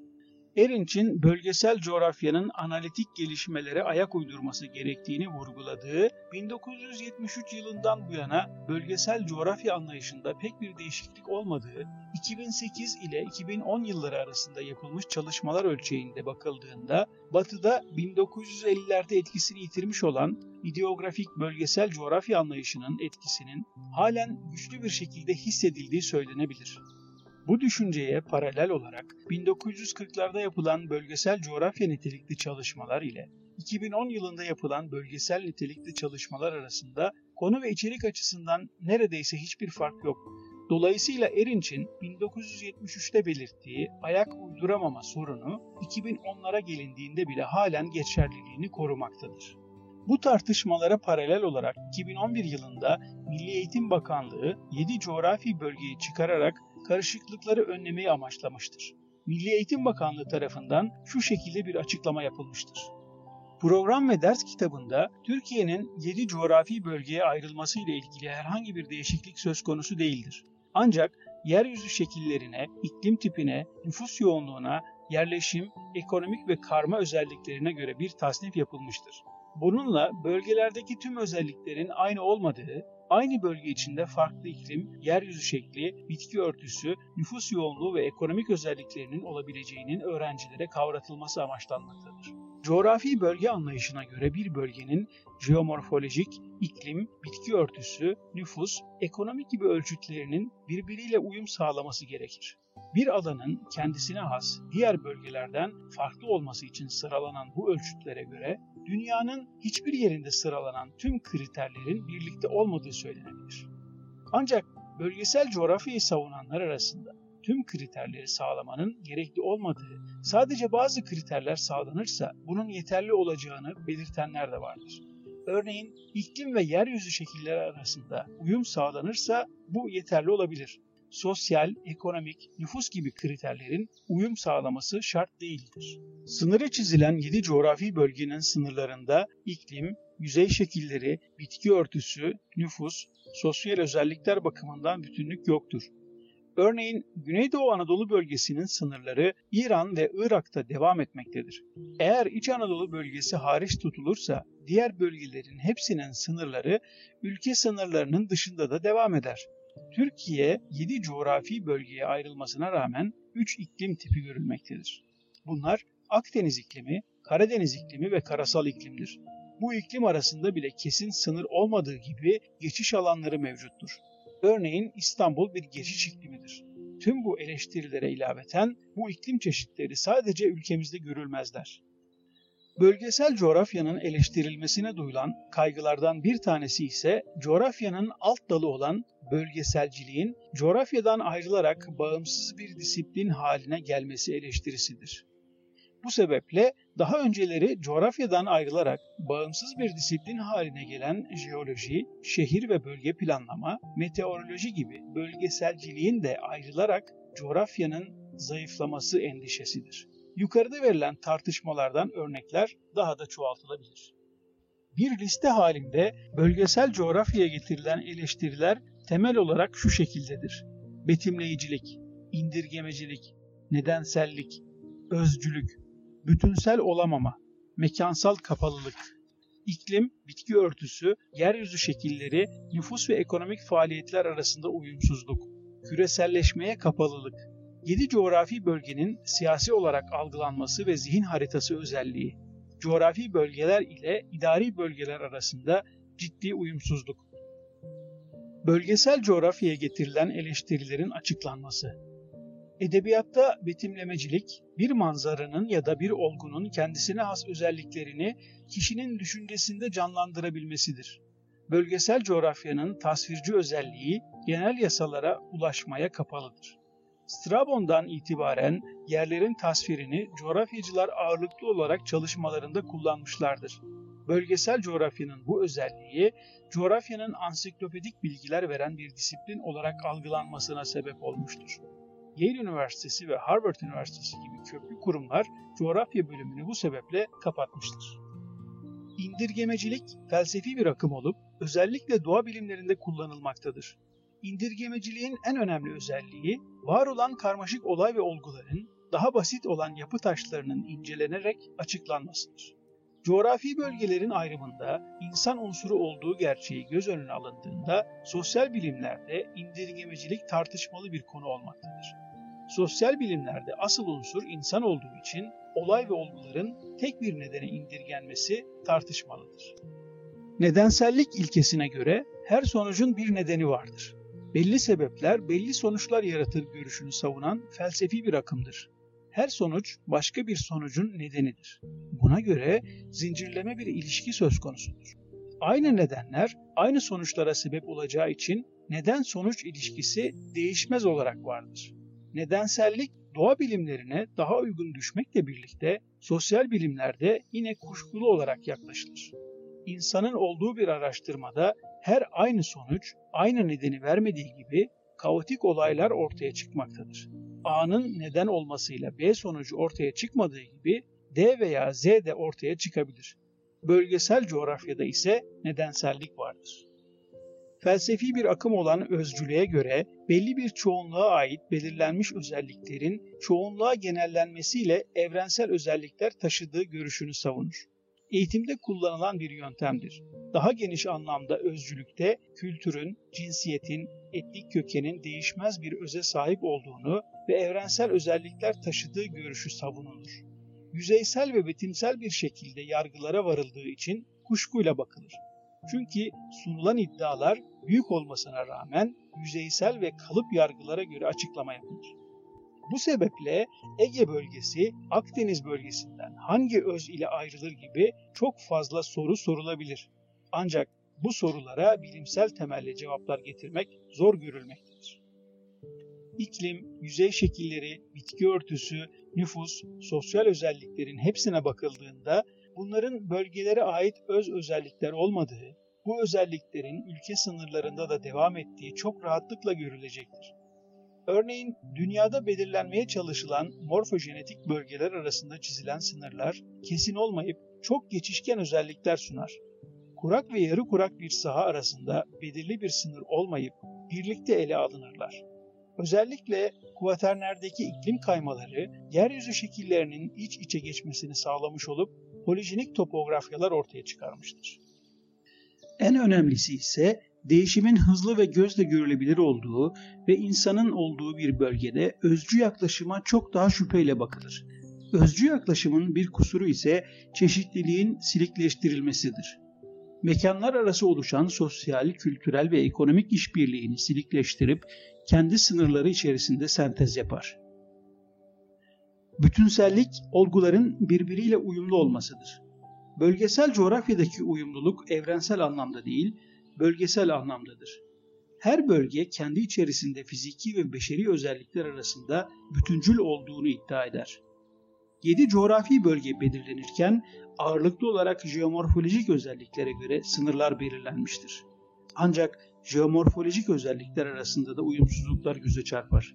Erinç'in bölgesel coğrafyanın analitik gelişmelere ayak uydurması gerektiğini vurguladığı bin dokuz yüz yetmiş üç yılından bu yana bölgesel coğrafya anlayışında pek bir değişiklik olmadığı, iki bin sekiz ile iki bin on yılları arasında yapılmış çalışmalar ölçeğinde bakıldığında, Batı'da bin dokuz yüz ellilerde etkisini yitirmiş olan ideografik bölgesel coğrafya anlayışının etkisinin halen güçlü bir şekilde hissedildiği söylenebilir. Bu düşünceye paralel olarak bin dokuz yüz kırklarda yapılan bölgesel coğrafya nitelikli çalışmalar ile iki bin on yılında yapılan bölgesel nitelikli çalışmalar arasında konu ve içerik açısından neredeyse hiçbir fark yok. Dolayısıyla Erinç'in bin dokuz yüz yetmiş üçte belirttiği ayak uyduramama sorunu iki bin onlara gelindiğinde bile halen geçerliliğini korumaktadır. Bu tartışmalara paralel olarak iki bin on bir yılında Milli Eğitim Bakanlığı yedi coğrafi bölgeyi çıkararak karışıklıkları önlemeyi amaçlamıştır. Milli Eğitim Bakanlığı tarafından şu şekilde bir açıklama yapılmıştır. Program ve ders kitabında Türkiye'nin yedi coğrafi bölgeye ayrılması ile ilgili herhangi bir değişiklik söz konusu değildir. Ancak yeryüzü şekillerine, iklim tipine, nüfus yoğunluğuna, yerleşim, ekonomik ve karma özelliklerine göre bir tasnif yapılmıştır. Bununla bölgelerdeki tüm özelliklerin aynı olmadığı, aynı bölge içinde farklı iklim, yeryüzü şekli, bitki örtüsü, nüfus yoğunluğu ve ekonomik özelliklerinin olabileceğinin öğrencilere kavratılması amaçlanmaktadır. Coğrafi bölge anlayışına göre bir bölgenin jeomorfolojik, iklim, bitki örtüsü, nüfus, ekonomik gibi ölçütlerinin birbiriyle uyum sağlaması gerekir. Bir alanın kendisine has diğer bölgelerden farklı olması için sıralanan bu ölçütlere göre dünyanın hiçbir yerinde sıralanan tüm kriterlerin birlikte olmadığı söylenebilir. Ancak bölgesel coğrafyayı savunanlar arasında tüm kriterleri sağlamanın gerekli olmadığı, sadece bazı kriterler sağlanırsa bunun yeterli olacağını belirtenler de vardır. Örneğin iklim ve yeryüzü şekilleri arasında uyum sağlanırsa bu yeterli olabilir. Sosyal, ekonomik, nüfus gibi kriterlerin uyum sağlaması şart değildir. Sınırı çizilen yedi coğrafi bölgenin sınırlarında iklim, yüzey şekilleri, bitki örtüsü, nüfus, sosyal özellikler bakımından bütünlük yoktur. Örneğin Güneydoğu Anadolu bölgesinin sınırları İran ve Irak'ta devam etmektedir. Eğer İç Anadolu bölgesi hariç tutulursa diğer bölgelerin hepsinin sınırları ülke sınırlarının dışında da devam eder. Türkiye yedi coğrafi bölgeye ayrılmasına rağmen üç iklim tipi görülmektedir. Bunlar Akdeniz iklimi, Karadeniz iklimi ve karasal iklimdir. Bu iklim arasında bile kesin sınır olmadığı gibi geçiş alanları mevcuttur. Örneğin İstanbul bir geçiş iklimidir. Tüm bu eleştirilere ilaveten bu iklim çeşitleri sadece ülkemizde görülmezler. Bölgesel coğrafyanın eleştirilmesine duyulan kaygılardan bir tanesi ise coğrafyanın alt dalı olan bölgeselciliğin coğrafyadan ayrılarak bağımsız bir disiplin haline gelmesi eleştirisidir. Bu sebeple daha önceleri coğrafyadan ayrılarak bağımsız bir disiplin haline gelen jeoloji, şehir ve bölge planlama, meteoroloji gibi bölgeselciliğin de ayrılarak coğrafyanın zayıflaması endişesidir. Yukarıda verilen tartışmalardan örnekler daha da çoğaltılabilir. Bir liste halinde bölgesel coğrafyaya getirilen eleştiriler temel olarak şu şekildedir: betimleyicilik, indirgemecilik, nedensellik, özcülük, bütünsel olamama, mekansal kapalılık, iklim, bitki örtüsü, yeryüzü şekilleri, nüfus ve ekonomik faaliyetler arasında uyumsuzluk, küreselleşmeye kapalılık, yedi coğrafi bölgenin siyasi olarak algılanması ve zihin haritası özelliği, coğrafi bölgeler ile idari bölgeler arasında ciddi uyumsuzluk. Bölgesel coğrafyaya getirilen eleştirilerin açıklanması. Edebiyatta betimlemecilik, bir manzaranın ya da bir olgunun kendisine has özelliklerini kişinin düşüncesinde canlandırabilmesidir. Bölgesel coğrafyanın tasvirci özelliği genel yasalara ulaşmaya kapalıdır. Strabon'dan itibaren yerlerin tasvirini coğrafyacılar ağırlıklı olarak çalışmalarında kullanmışlardır. Bölgesel coğrafyanın bu özelliği, coğrafyanın ansiklopedik bilgiler veren bir disiplin olarak algılanmasına sebep olmuştur. Yale Üniversitesi ve Harvard Üniversitesi gibi köklü kurumlar coğrafya bölümünü bu sebeple kapatmıştır. İndirgemecilik felsefi bir akım olup özellikle doğa bilimlerinde kullanılmaktadır. İndirgemeciliğin en önemli özelliği, var olan karmaşık olay ve olguların daha basit olan yapı taşlarının incelenerek açıklanmasıdır. Coğrafi bölgelerin ayrımında insan unsuru olduğu gerçeği göz önüne alındığında sosyal bilimlerde indirgemecilik tartışmalı bir konu olmaktadır. Sosyal bilimlerde asıl unsur insan olduğu için olay ve olguların tek bir nedene indirgenmesi tartışmalıdır. Nedensellik ilkesine göre her sonucun bir nedeni vardır. Belli sebepler belli sonuçlar yaratır görüşünü savunan felsefi bir akımdır. Her sonuç başka bir sonucun nedenidir. Buna göre zincirleme bir ilişki söz konusudur. Aynı nedenler aynı sonuçlara sebep olacağı için neden-sonuç ilişkisi değişmez olarak vardır. Nedensellik doğa bilimlerine daha uygun düşmekle birlikte sosyal bilimlerde yine kuşkulu olarak yaklaşılır. İnsanın olduğu bir araştırmada her aynı sonuç aynı nedeni vermediği gibi kaotik olaylar ortaya çıkmaktadır. A'nın neden olmasıyla B sonucu ortaya çıkmadığı gibi D veya Z de ortaya çıkabilir. Bölgesel coğrafyada ise nedensellik vardır. Felsefi bir akım olan özcülüğe göre belli bir çoğunluğa ait belirlenmiş özelliklerin çoğunluğa genellenmesiyle evrensel özellikler taşıdığı görüşünü savunur. eğitimde kullanılan bir yöntemdir. Daha geniş anlamda özcülükte kültürün, cinsiyetin, etnik kökenin değişmez bir öze sahip olduğunu ve evrensel özellikler taşıdığı görüşü savunulur. Yüzeysel ve betimsel bir şekilde yargılara varıldığı için kuşkuyla bakılır. Çünkü sunulan iddialar büyük olmasına rağmen yüzeysel ve kalıp yargılara göre açıklama yapılır. Bu sebeple Ege bölgesi Akdeniz bölgesinden hangi öz ile ayrılır gibi çok fazla soru sorulabilir. Ancak bu sorulara bilimsel temelli cevaplar getirmek zor görülmektedir. İklim, yüzey şekilleri, bitki örtüsü, nüfus, sosyal özelliklerin hepsine bakıldığında bunların bölgelere ait öz özellikler olmadığı, bu özelliklerin ülke sınırlarında da devam ettiği çok rahatlıkla görülecektir. Örneğin dünyada belirlenmeye çalışılan morfojenetik bölgeler arasında çizilen sınırlar kesin olmayıp çok geçişken özellikler sunar. Kurak ve yarı kurak bir saha arasında belirli bir sınır olmayıp birlikte ele alınırlar. Özellikle kuaternerdeki iklim kaymaları yeryüzü şekillerinin iç içe geçmesini sağlamış olup polijenik topografyalar ortaya çıkarmıştır. En önemlisi ise değişimin hızlı ve gözle görülebilir olduğu ve insanın olduğu bir bölgede özcü yaklaşıma çok daha şüpheyle bakılır. Özcü yaklaşımın bir kusuru ise çeşitliliğin silikleştirilmesidir. Mekanlar arası oluşan sosyal, kültürel ve ekonomik işbirliğini silikleştirip kendi sınırları içerisinde sentez yapar. Bütünsellik, olguların birbiriyle uyumlu olmasıdır. Bölgesel coğrafyadaki uyumluluk evrensel anlamda değil, bölgesel anlamdadır. Her bölge kendi içerisinde fiziki ve beşeri özellikler arasında bütüncül olduğunu iddia eder. Yedi coğrafi bölge belirlenirken ağırlıklı olarak jeomorfolojik özelliklere göre sınırlar belirlenmiştir. Ancak jeomorfolojik özellikler arasında da uyumsuzluklar göze çarpar.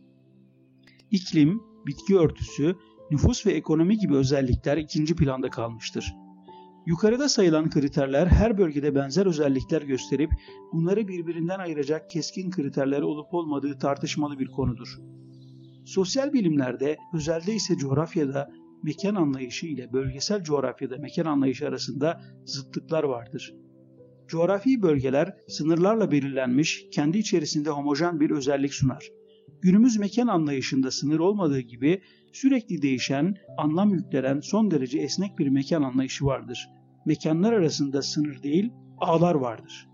İklim, bitki örtüsü, nüfus ve ekonomi gibi özellikler ikinci planda kalmıştır. Yukarıda sayılan kriterler her bölgede benzer özellikler gösterip bunları birbirinden ayıracak keskin kriterler olup olmadığı tartışmalı bir konudur. Sosyal bilimlerde, özelde ise coğrafyada mekan anlayışı ile bölgesel coğrafyada mekan anlayışı arasında zıtlıklar vardır. Coğrafi bölgeler sınırlarla belirlenmiş, kendi içerisinde homojen bir özellik sunar. Günümüz mekan anlayışında sınır olmadığı gibi sürekli değişen, anlam yüklenen son derece esnek bir mekan anlayışı vardır. Mekanlar arasında sınır değil, ağlar vardır.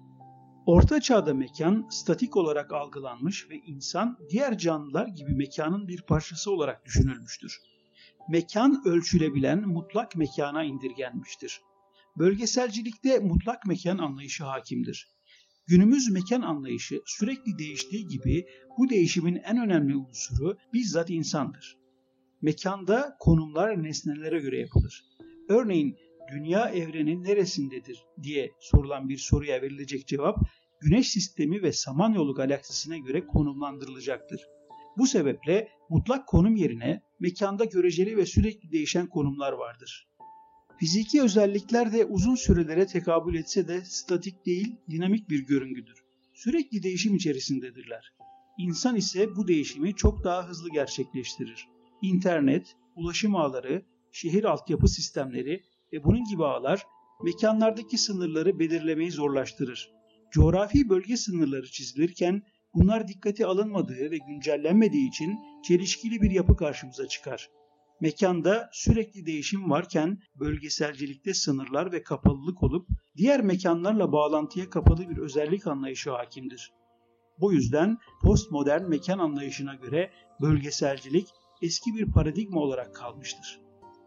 Orta Çağ'da mekan statik olarak algılanmış ve insan diğer canlılar gibi mekanın bir parçası olarak düşünülmüştür. Mekan ölçülebilen mutlak mekana indirgenmiştir. Bölgeselcilikte mutlak mekan anlayışı hakimdir. Günümüz mekan anlayışı sürekli değiştiği gibi bu değişimin en önemli unsuru bizzat insandır. Mekanda konumlar nesnelere göre yapılır. Örneğin dünya evrenin neresindedir diye sorulan bir soruya verilecek cevap Güneş sistemi ve Samanyolu galaksisine göre konumlandırılacaktır. Bu sebeple mutlak konum yerine mekanda göreceli ve sürekli değişen konumlar vardır. Fiziki özellikler de uzun sürelere tekabül etse de statik değil, dinamik bir görüngüdür. Sürekli değişim içerisindedirler. İnsan ise bu değişimi çok daha hızlı gerçekleştirir. İnternet, ulaşım ağları, şehir altyapı sistemleri ve bunun gibi ağlar mekanlardaki sınırları belirlemeyi zorlaştırır. Coğrafi bölge sınırları çizilirken bunlar dikkate alınmadığı ve güncellenmediği için çelişkili bir yapı karşımıza çıkar. Mekanda sürekli değişim varken bölgeselcilikte sınırlar ve kapalılık olup diğer mekanlarla bağlantıya kapalı bir özellik anlayışı hakimdir. Bu yüzden postmodern mekan anlayışına göre bölgeselcilik eski bir paradigma olarak kalmıştır.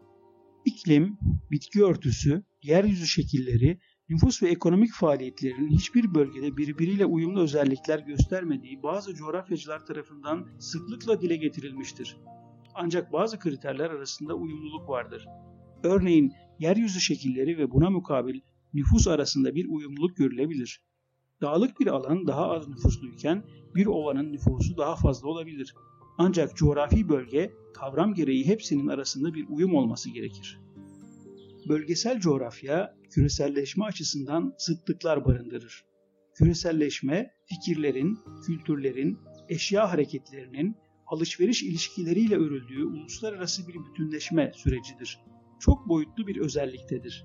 İklim, bitki örtüsü, yeryüzü şekilleri, nüfus ve ekonomik faaliyetlerin hiçbir bölgede birbiriyle uyumlu özellikler göstermediği bazı coğrafyacılar tarafından sıklıkla dile getirilmiştir. Ancak bazı kriterler arasında uyumluluk vardır. Örneğin yeryüzü şekilleri ve buna mukabil nüfus arasında bir uyumluluk görülebilir. Dağlık bir alan daha az nüfusluyken bir ovanın nüfusu daha fazla olabilir. Ancak coğrafi bölge kavram gereği hepsinin arasında bir uyum olması gerekir. Bölgesel coğrafya küreselleşme açısından zıtlıklar barındırır. Küreselleşme fikirlerin, kültürlerin, eşya hareketlerinin alışveriş ilişkileriyle örüldüğü uluslararası bir bütünleşme sürecidir. Çok boyutlu bir özelliktedir.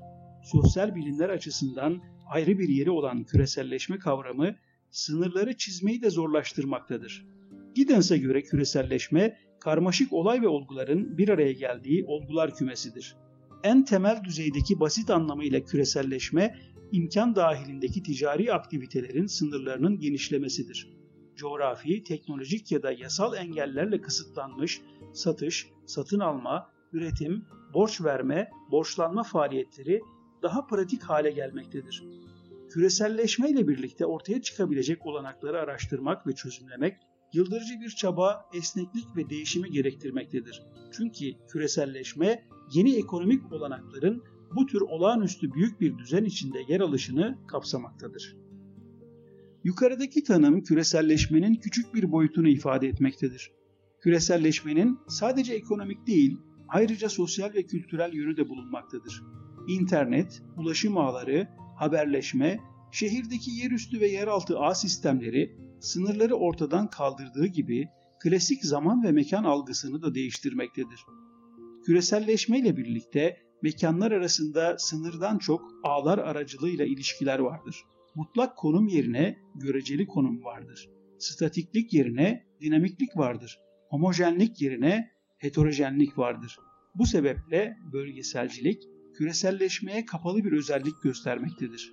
sosyal bilimler açısından ayrı bir yeri olan küreselleşme kavramı sınırları çizmeyi de zorlaştırmaktadır. Giddens'e göre küreselleşme, karmaşık olay ve olguların bir araya geldiği olgular kümesidir. En temel düzeydeki basit anlamıyla küreselleşme, imkan dahilindeki ticari aktivitelerin sınırlarının genişlemesidir. Coğrafi, teknolojik ya da yasal engellerle kısıtlanmış satış, satın alma, üretim, borç verme, borçlanma faaliyetleri daha pratik hale gelmektedir. Küreselleşme ile birlikte ortaya çıkabilecek olanakları araştırmak ve çözümlemek, yıldırıcı bir çaba, esneklik ve değişimi gerektirmektedir. Çünkü küreselleşme, yeni ekonomik olanakların bu tür olağanüstü büyük bir düzen içinde yer alışını kapsamaktadır. Yukarıdaki tanım küreselleşmenin küçük bir boyutunu ifade etmektedir. Küreselleşmenin sadece ekonomik değil, ayrıca sosyal ve kültürel yönü de bulunmaktadır. İnternet, ulaşım ağları, haberleşme, şehirdeki yerüstü ve yeraltı ağ sistemleri sınırları ortadan kaldırdığı gibi klasik zaman ve mekan algısını da değiştirmektedir. Küreselleşme ile birlikte mekanlar arasında sınırdan çok ağlar aracılığıyla ilişkiler vardır. Mutlak konum yerine göreceli konum vardır. Statiklik yerine dinamiklik vardır. Homojenlik yerine heterojenlik vardır. Bu sebeple bölgeselcilik küreselleşmeye kapalı bir özellik göstermektedir.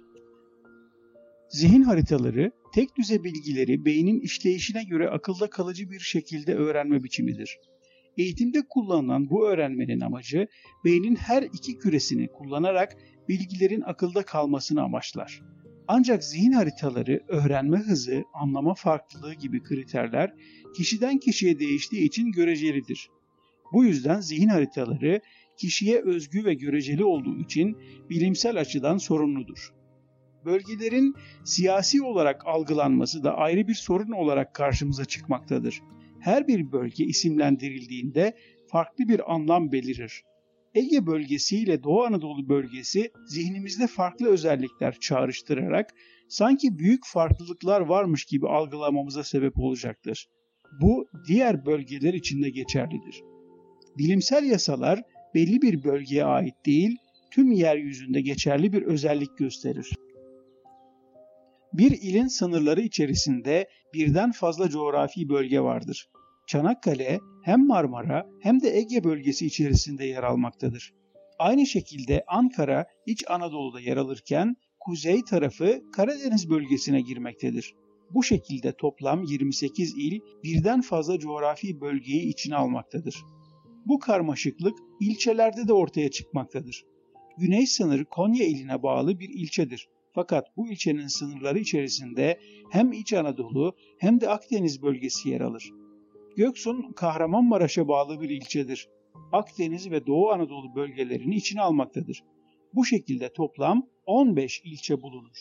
Zihin haritaları, tek düze bilgileri beynin işleyişine göre akılda kalıcı bir şekilde öğrenme biçimidir. Eğitimde kullanılan bu öğrenmenin amacı, beynin her iki küresini kullanarak bilgilerin akılda kalmasını amaçlar. Ancak zihin haritaları, öğrenme hızı, anlama farklılığı gibi kriterler kişiden kişiye değiştiği için görecelidir. Bu yüzden zihin haritaları kişiye özgü ve göreceli olduğu için bilimsel açıdan sorumludur. Bölgelerin siyasi olarak algılanması da ayrı bir sorun olarak karşımıza çıkmaktadır. Her bir bölge isimlendirildiğinde farklı bir anlam belirir. Ege bölgesi ile Doğu Anadolu bölgesi zihnimizde farklı özellikler çağrıştırarak sanki büyük farklılıklar varmış gibi algılamamıza sebep olacaktır. Bu diğer bölgeler için de geçerlidir. Bilimsel yasalar belli bir bölgeye ait değil, tüm yeryüzünde geçerli bir özellik gösterir. Bir ilin sınırları içerisinde birden fazla coğrafi bölge vardır. Çanakkale hem Marmara hem de Ege bölgesi içerisinde yer almaktadır. Aynı şekilde Ankara İç Anadolu'da yer alırken kuzey tarafı Karadeniz bölgesine girmektedir. Bu şekilde toplam yirmi sekiz il birden fazla coğrafi bölgeyi içine almaktadır. Bu karmaşıklık ilçelerde de ortaya çıkmaktadır. Güney sınırı Konya iline bağlı bir ilçedir. Fakat bu ilçenin sınırları içerisinde hem İç Anadolu hem de Akdeniz bölgesi yer alır. Göksun, Kahramanmaraş'a bağlı bir ilçedir. Akdeniz ve Doğu Anadolu bölgelerini içine almaktadır. Bu şekilde toplam on beş ilçe bulunur.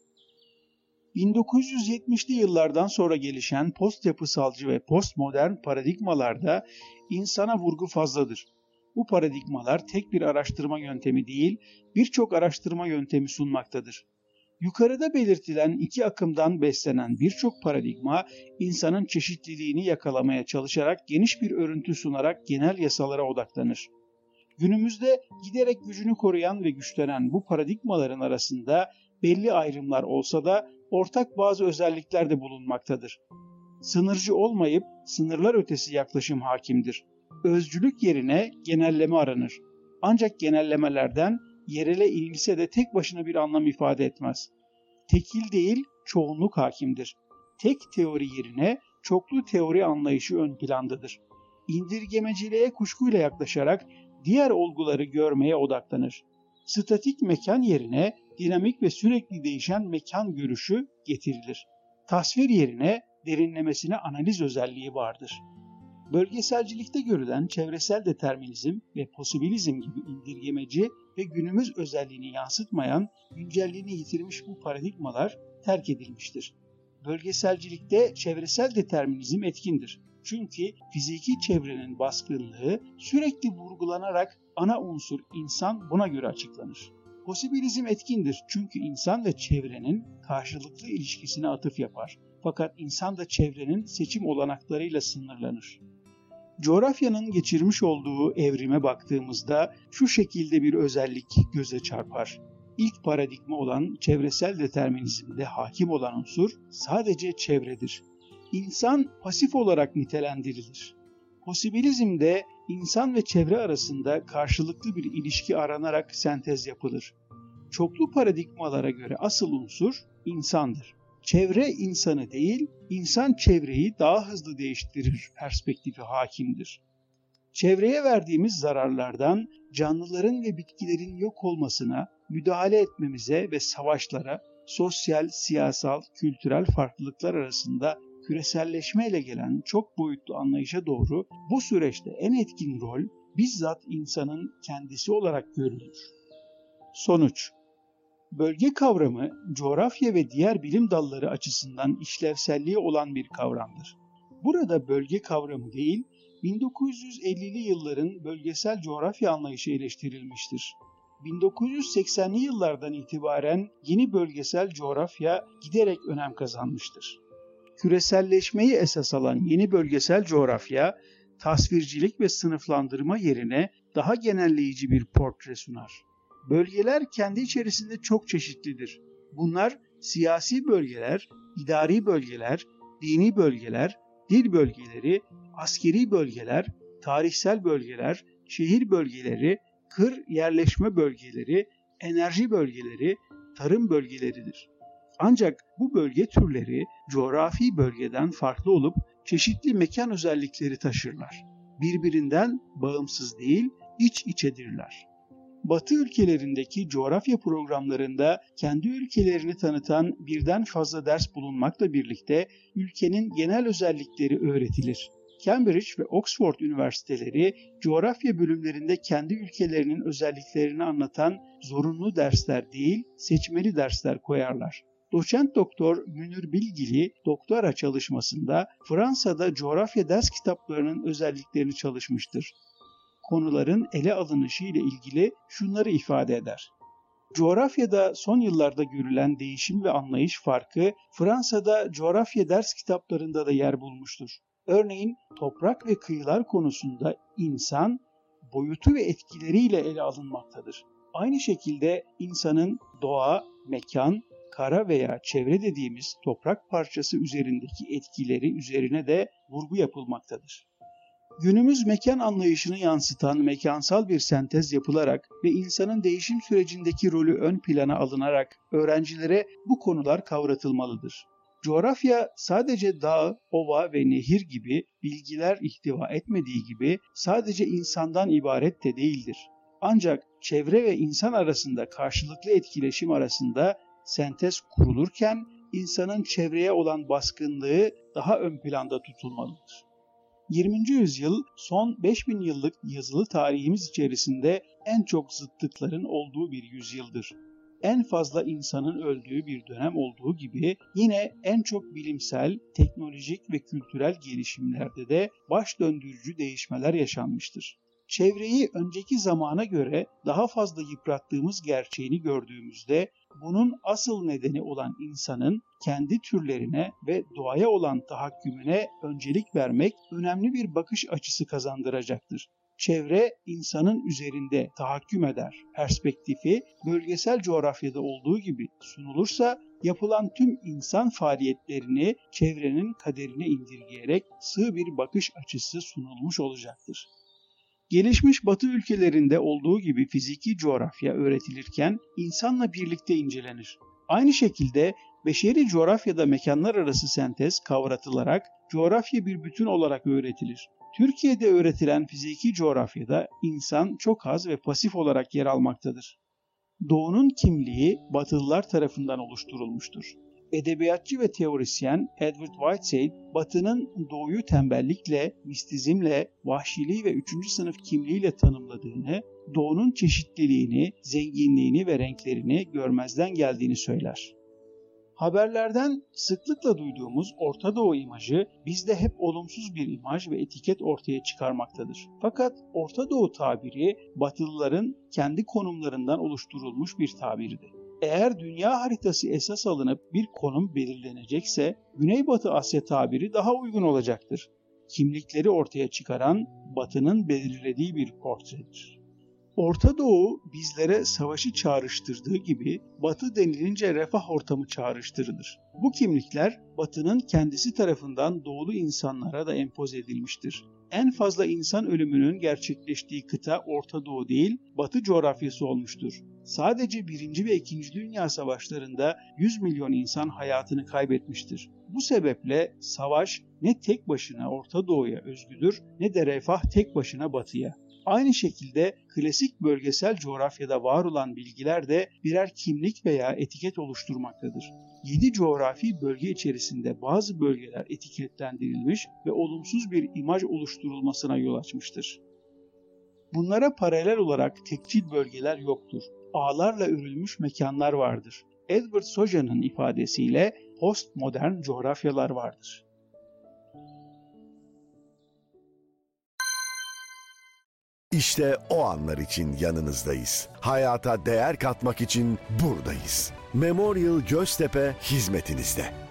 bin dokuz yüz yetmişli yıllardan sonra gelişen post-yapısalcı ve postmodern paradigmalarda insana vurgu fazladır. Bu paradigmalar tek bir araştırma yöntemi değil, birçok araştırma yöntemi sunmaktadır. Yukarıda belirtilen iki akımdan beslenen birçok paradigma, insanın çeşitliliğini yakalamaya çalışarak geniş bir örüntü sunarak genel yasalara odaklanır. Günümüzde giderek gücünü koruyan ve güçlenen bu paradigmaların arasında belli ayrımlar olsa da ortak bazı özellikler de bulunmaktadır. Sınırcı olmayıp sınırlar ötesi yaklaşım hakimdir. Özcülük yerine genelleme aranır. Ancak genellemelerden yerele inilse de tek başına bir anlam ifade etmez. Tekil değil, çoğunluk hakimdir. Tek teori yerine çoklu teori anlayışı ön plandadır. İndirgemeciliğe kuşkuyla yaklaşarak diğer olguları görmeye odaklanır. Statik mekan yerine dinamik ve sürekli değişen mekan görüşü getirilir. Tasvir yerine derinlemesine analiz özelliği vardır. Bölgeselcilikte görülen çevresel determinizm ve posibilizm gibi indirgemeci ve günümüz özelliğini yansıtmayan, güncelliğini yitirmiş bu paradigmalar terk edilmiştir. Bölgeselcilikte çevresel determinizm etkindir. Çünkü fiziki çevrenin baskınlığı sürekli vurgulanarak ana unsur insan buna göre açıklanır. Posibilizm etkindir çünkü insan ve çevrenin karşılıklı ilişkisine atıf yapar. Fakat insan da çevrenin seçim olanaklarıyla sınırlanır. Coğrafyanın geçirmiş olduğu evrime baktığımızda şu şekilde bir özellik göze çarpar. ilk paradigma olan çevresel determinizmde hakim olan unsur sadece çevredir. İnsan pasif olarak nitelendirilir. Posibilizmde insan ve çevre arasında karşılıklı bir ilişki aranarak sentez yapılır. Çoklu paradigmalara göre asıl unsur insandır. Çevre insanı değil, insan çevreyi daha hızlı değiştirir perspektifi hakimdir. Çevreye verdiğimiz zararlardan canlıların ve bitkilerin yok olmasına, müdahale etmemize ve savaşlara, sosyal, siyasal, kültürel farklılıklar arasında küreselleşmeyle gelen çok boyutlu anlayışa doğru bu süreçte en etkin rol bizzat insanın kendisi olarak görülür. Sonuç: bölge kavramı coğrafya ve diğer bilim dalları açısından işlevselliği olan bir kavramdır. Burada bölge kavramı değil, bin dokuz yüz ellili yılların bölgesel coğrafya anlayışı eleştirilmiştir. bin dokuz yüz seksenli yıllardan itibaren yeni bölgesel coğrafya giderek önem kazanmıştır. Küreselleşmeyi esas alan yeni bölgesel coğrafya, tasvircilik ve sınıflandırma yerine daha genelleyici bir portre sunar. Bölgeler kendi içerisinde çok çeşitlidir. Bunlar siyasi bölgeler, idari bölgeler, dini bölgeler, dil bölgeleri, askeri bölgeler, tarihsel bölgeler, şehir bölgeleri, kır yerleşme bölgeleri, enerji bölgeleri, tarım bölgeleridir. Ancak bu bölge türleri coğrafi bölgeden farklı olup çeşitli mekan özellikleri taşırlar. Birbirinden bağımsız değil, iç içedirler. Batı ülkelerindeki coğrafya programlarında kendi ülkelerini tanıtan birden fazla ders bulunmakla birlikte ülkenin genel özellikleri öğretilir. Cambridge ve Oxford üniversiteleri coğrafya bölümlerinde kendi ülkelerinin özelliklerini anlatan zorunlu dersler değil, seçmeli dersler koyarlar. Doçent Doktor Münir Bilgili doktora çalışmasında Fransa'da coğrafya ders kitaplarının özelliklerini çalışmıştır. Konuların ele alınışı ile ilgili şunları ifade eder. Coğrafyada son yıllarda görülen değişim ve anlayış farkı Fransa'da coğrafya ders kitaplarında da yer bulmuştur. Örneğin toprak ve kıyılar konusunda insan boyutu ve etkileriyle ele alınmaktadır. Aynı şekilde insanın doğa, mekan, kara veya çevre dediğimiz toprak parçası üzerindeki etkileri üzerine de vurgu yapılmaktadır. Günümüz mekan anlayışını yansıtan mekansal bir sentez yapılarak ve insanın değişim sürecindeki rolü ön plana alınarak öğrencilere bu konular kavratılmalıdır. Coğrafya sadece dağ, ova ve nehir gibi bilgiler ihtiva etmediği gibi sadece insandan ibaret de değildir. Ancak çevre ve insan arasında karşılıklı etkileşim arasında sentez kurulurken insanın çevreye olan baskınlığı daha ön planda tutulmalıdır. yirminci yüzyıl son beş bin yıllık yazılı tarihimiz içerisinde en çok zıtlıkların olduğu bir yüzyıldır. En fazla insanın öldüğü bir dönem olduğu gibi yine en çok bilimsel, teknolojik ve kültürel gelişimlerde de baş döndürücü değişmeler yaşanmıştır. Çevreyi önceki zamana göre daha fazla yıprattığımız gerçeğini gördüğümüzde bunun asıl nedeni olan insanın kendi türlerine ve doğaya olan tahakkümüne öncelik vermek önemli bir bakış açısı kazandıracaktır. Çevre insanın üzerinde tahakküm eder perspektifi bölgesel coğrafyada olduğu gibi sunulursa yapılan tüm insan faaliyetlerini çevrenin kaderine indirgeyerek sığ bir bakış açısı sunulmuş olacaktır. Gelişmiş Batı ülkelerinde olduğu gibi fiziki coğrafya öğretilirken insanla birlikte incelenir. Aynı şekilde beşeri coğrafyada mekanlar arası sentez kavratılarak coğrafya bir bütün olarak öğretilir. Türkiye'de öğretilen fiziki coğrafyada insan çok az ve pasif olarak yer almaktadır. Doğunun kimliği Batılılar tarafından oluşturulmuştur. Edebiyatçı ve teorisyen Edward Whiteside, Batı'nın Doğu'yu tembellikle, mistizmle, vahşiliği ve üçüncü sınıf kimliğiyle tanımladığını, Doğu'nun çeşitliliğini, zenginliğini ve renklerini görmezden geldiğini söyler. Haberlerden sıklıkla duyduğumuz Orta Doğu imajı bizde hep olumsuz bir imaj ve etiket ortaya çıkarmaktadır. Fakat Orta Doğu tabiri Batılıların kendi konumlarından oluşturulmuş bir tabirdi. Eğer dünya haritası esas alınıp bir konum belirlenecekse Güneybatı Asya tabiri daha uygun olacaktır. Kimlikleri ortaya çıkaran Batı'nın belirlediği bir portredir. Orta Doğu bizlere savaşı çağrıştırdığı gibi Batı denilince refah ortamı çağrıştırılır. Bu kimlikler Batı'nın kendisi tarafından doğulu insanlara da empoze edilmiştir. En fazla insan ölümünün gerçekleştiği kıta Orta Doğu değil, Batı coğrafyası olmuştur. Sadece Birinci ve İkinci Dünya Savaşlarında yüz milyon insan hayatını kaybetmiştir. Bu sebeple savaş ne tek başına Orta Doğu'ya özgüdür ne de refah tek başına Batı'ya. Aynı şekilde klasik bölgesel coğrafyada var olan bilgiler de birer kimlik veya etiket oluşturmaktadır. Yedi coğrafi bölge içerisinde bazı bölgeler etiketlendirilmiş ve olumsuz bir imaj oluşturulmasına yol açmıştır. Bunlara paralel olarak tekçil bölgeler yoktur. Ağlarla örülmüş mekanlar vardır. Edward Soja'nın ifadesiyle postmodern coğrafyalar vardır. İşte o anlar için yanınızdayız. Hayata değer katmak için buradayız. Memorial Göztepe hizmetinizde.